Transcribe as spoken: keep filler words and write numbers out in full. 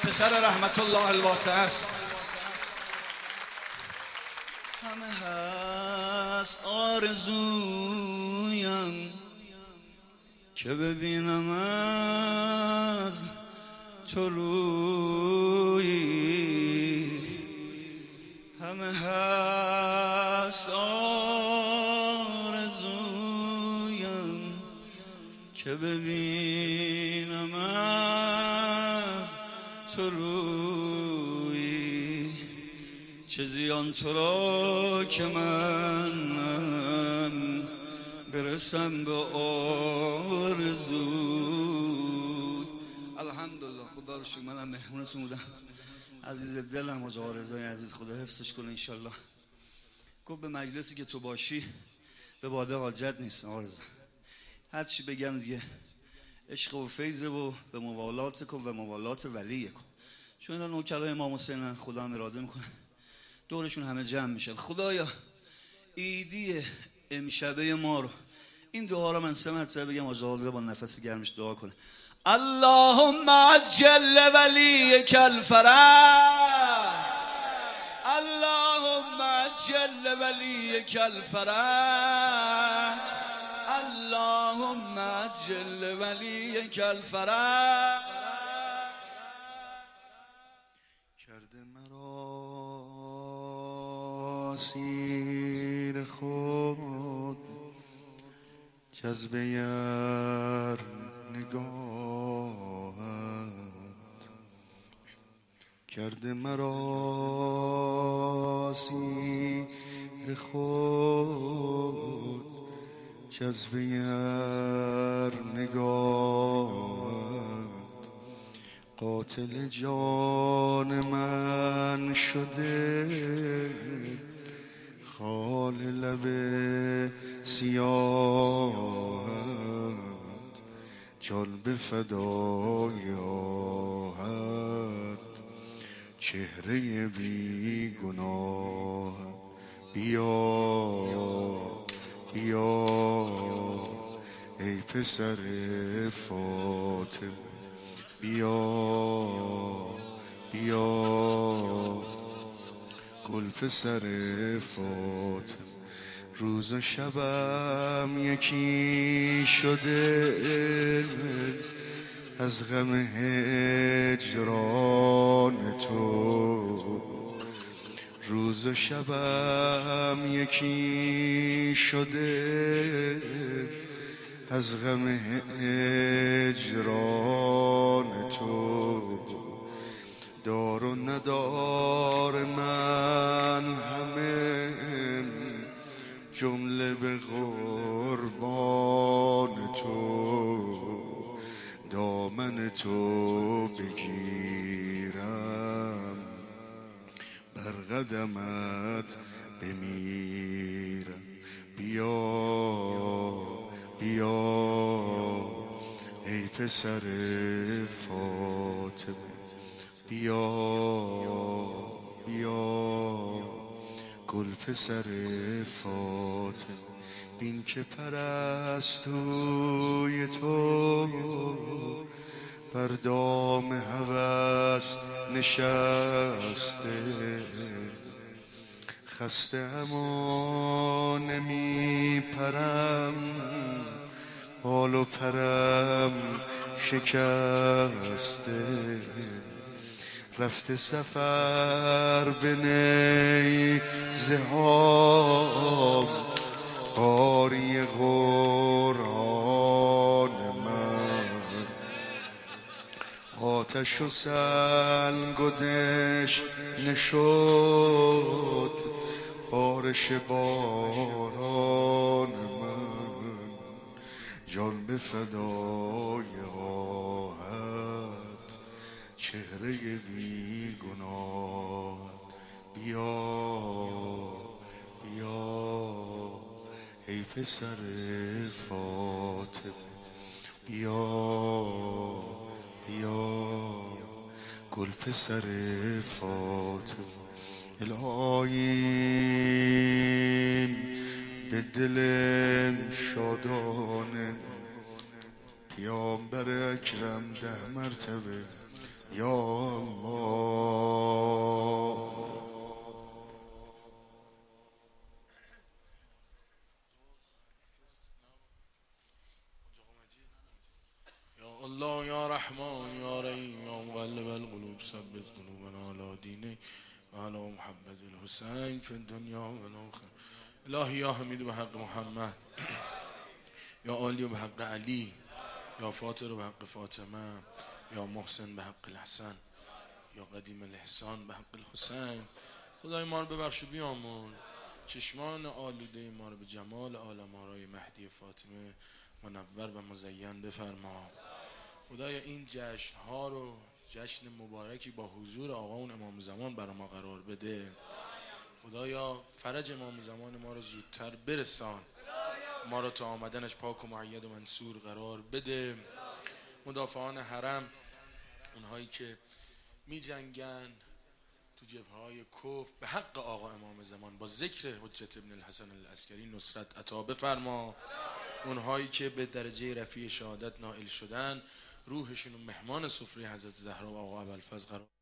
پسر رحمت الله الواسع است. همه هست آرزویم که ببینم از تو رویی، همه هست آرزویم که ببینم از تو رویی، چه زیان تو را که من برسم به آرزو. الحمدلله، خدا رو شکر. منم مهمونتون بودم، عزیز دلم و آرزوی عزیز، خدا حفظش کنه انشالله. گفت به مجلسی که تو باشی به باده حاجت نیست آرزو، هر چی بگم دیگه عشق و فیضه و به موالات کن و موالات ولیه کن، چون اینا نوکرای امام حسینن، خدا هم اراده میکنه دورشون همه جمع میشن. خدایا ایدی امشبه ما رو، این دعا رو من سه مرتبه بگم، آجازه با نفس گرمش دعا کنه. اللهم عجل ولیک الفرج، اللهم عجل ولیک الفرج، اللهم عجل ولیک الفرج. کرده مرا سیر خود جذبه یر نگاهت، کرده مرا سیر خود جذبه یر نگاهت، قاتل جان من شده خال لب سیاهت، جان به فدای آهت چهره بی گناه. بیا بیا ای پسر فاطمه، بیا بیا گل پسر فاطمه. روز و شبم یکی شده از غم هجران تو، روز و شبم یکی شده از غم هجران تو. دار و ندار من همه جمله به قربان تو، دامن تو بگیرم بر قدمت بمیرم. بیا بیا ای پسر فاطمه، بیا بیا گل پسر فاطمه. بین که پرستوی تو بر دام هوس نشسته، خسته اما نمی پرم، بال و پرم شکسته، رفته سفر به نیزه ها قاری قرآن من، آتش و سنگ و دشنه شد بارش باران من، جان به فدای آهت چهره بی گناه. بیا بیا ای پسر فاطمه، بیا بیا گل پسر فاطمه. الهی به دل شادانه پیامبر اکرم ده مرتبه یا الله مقلب القلوب ثبت قلوبنا على دینک و علی محمد الحسین فی الدنیا و الاخره. الهی یا حمید به حق محمد، یا عالی به حق علی، یا فاطر به حق فاطمه، یا محسن به حق الحسن، یا قدیم الاحسان به حق الحسین. خدای ما رو ببخش و بیامرز، چشمان آلوده ما رو به جمال عالم آرای مهدی فاطمه منور و مزین بفرما. خدایا این جشن ها رو جشن مبارکی با حضور آقا اون امام زمان برای ما قرار بده. خدایا فرج امام زمان ما رو زودتر برسان، ما رو تا آمدنش پاک و معید و منصور قرار بده. مدافعان حرم، اونهایی که می جنگن تو جبهه‌های کفر به حق آقا امام زمان با ذکر حجت ابن الحسن العسکری نصرت عطا بفرما. اونهایی که به درجه رفیع شهادت نائل شدن روحشون و مهمان سفره حضرت زهرا و آقا ابوالفضل قرار